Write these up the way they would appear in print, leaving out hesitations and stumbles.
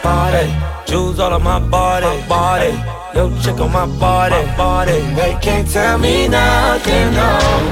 body. Jewels all on my body, body. Yo, chick on my body, body. They can't tell me nothing, no.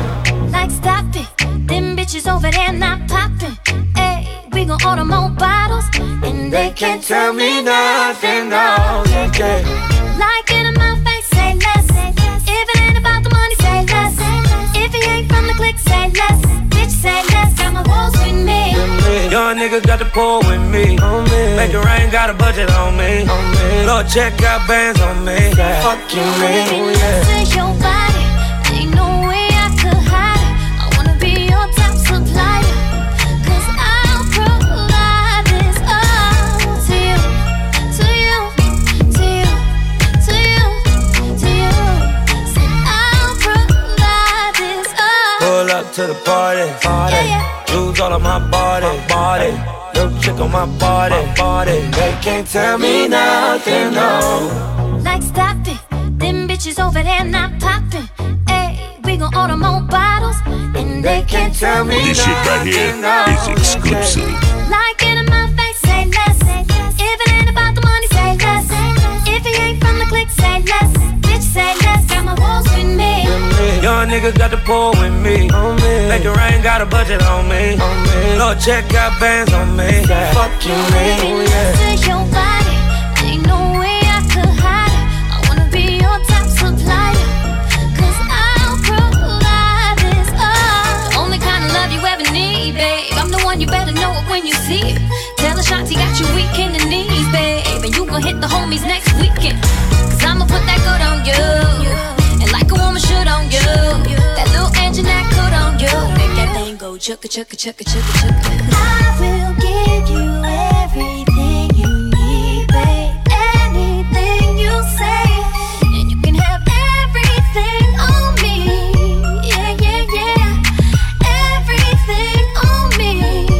Like stop it, them bitches over there not popping. Hey, we gon' order more bottles, and they can't tell me nothing, no. Yeah. Like it in my face, say less. If it ain't about the money, say less. If he ain't from the clique, say less. Bitch, say less. Got my walls with me. Young niggas got the pull with me. Make it rain, got a budget on me. Lord, check out bands on me. Fuck you, man. To your body, ain't no way I could hide it. I wanna be your top supplier, 'cause I'll provide this all to you, to you, to you, to you, to you. Said I'll provide this all. Pull up to the party, party. Yeah, yeah. Jewels all on my body, body. Yo, chick on my body, body. They can't tell me nothing, no. Like stop it, them bitches over there not popping. Hey, we gon' order more bottles, and they can't tell me This shit right here is exclusive. Like it in my face, say less. If it ain't about the money, say less. If he ain't from the clique, say less. Bitch, say less. Got my walls with me. Young niggas got the pull with me. Make it rain, got a budget on me. Lord, check out bands on me. Fuck you, man. To your body, ain't no way I could hide it. I wanna be your top supplier, 'cause I'll provide this all. The only kind of love you ever need, babe. I'm the one, you better know it when you see it. Tell the shots he got you weak in the knees, babe. And you gon' hit the homies next weekend, 'cause I'ma put that good on you. And like a woman should on you. That little engine that could on you. Make that thing go chugga chugga chugga chugga chugga. I will give you everything you need, babe. Anything you say, and you can have everything on me. Yeah, yeah, yeah. Everything on me.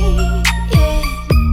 Yeah.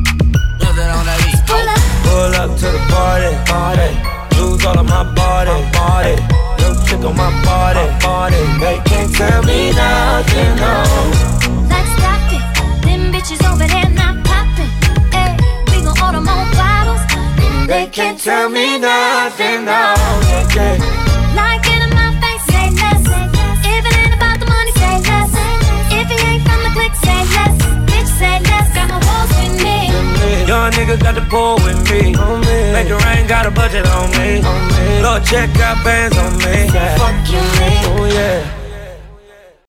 Pull up to the party, party. Jewels all on my body, body. Yo, chick on my body, body. They can't tell me nothing, no. Like stop it, them bitches over there not popping. Hey, we gon' order more bottles, and They can't tell me nothing, no. Yeah. Like it in my face, say less. If it ain't about the money, say less. If he ain't from the clique, say less. Bitch, say less. Got my walls with me. Young niggas got the pull with me. Make it rain, got a budget on me. Lord, check out bands on me. Fuck